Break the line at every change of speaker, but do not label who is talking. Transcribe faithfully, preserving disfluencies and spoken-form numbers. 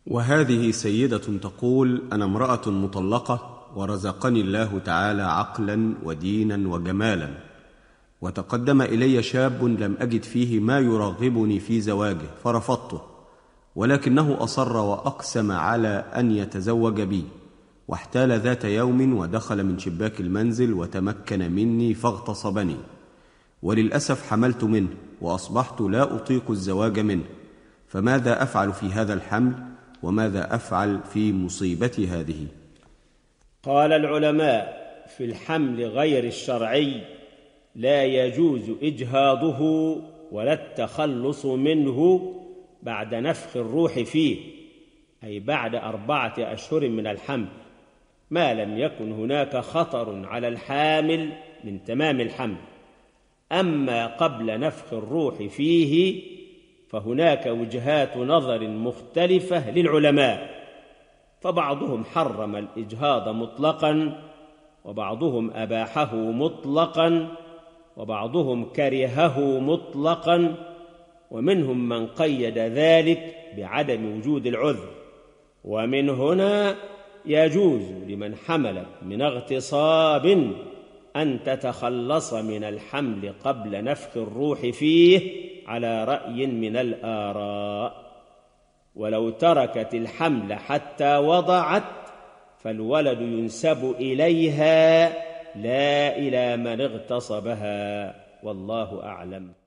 وهذه سيدة تقول: أنا امرأة مطلقة ورزقني الله تعالى عقلا ودينا وجمالا، وتقدم إلي شاب لم أجد فيه ما يرغبني في زواجه فرفضته، ولكنه أصر وأقسم على أن يتزوج بي، واحتال ذات يوم ودخل من شباك المنزل وتمكن مني فاغتصبني، وللأسف حملت منه وأصبحت لا أطيق الزواج منه، فماذا أفعل في هذا الحمل؟ وماذا أفعل في مصيبتي هذه؟
قال العلماء: في الحمل غير الشرعي لا يجوز إجهاضه ولا التخلص منه بعد نفخ الروح فيه، أي بعد أربعة أشهر من الحمل، ما لم يكن هناك خطر على الحامل من تمام الحمل. أما قبل نفخ الروح فيه فهناك وجهات نظر مختلفة للعلماء، فبعضهم حرم الإجهاض مطلقا، وبعضهم أباحه مطلقا، وبعضهم كرهه مطلقا، ومنهم من قيد ذلك بعدم وجود العذر. ومن هنا يجوز لمن حملت من اغتصاب أن تتخلص من الحمل قبل نفخ الروح فيه على رأي من الآراء. ولو تركت الحمل حتى وضعت فالولد ينسب إليها لا إلى من اغتصبها، والله أعلم.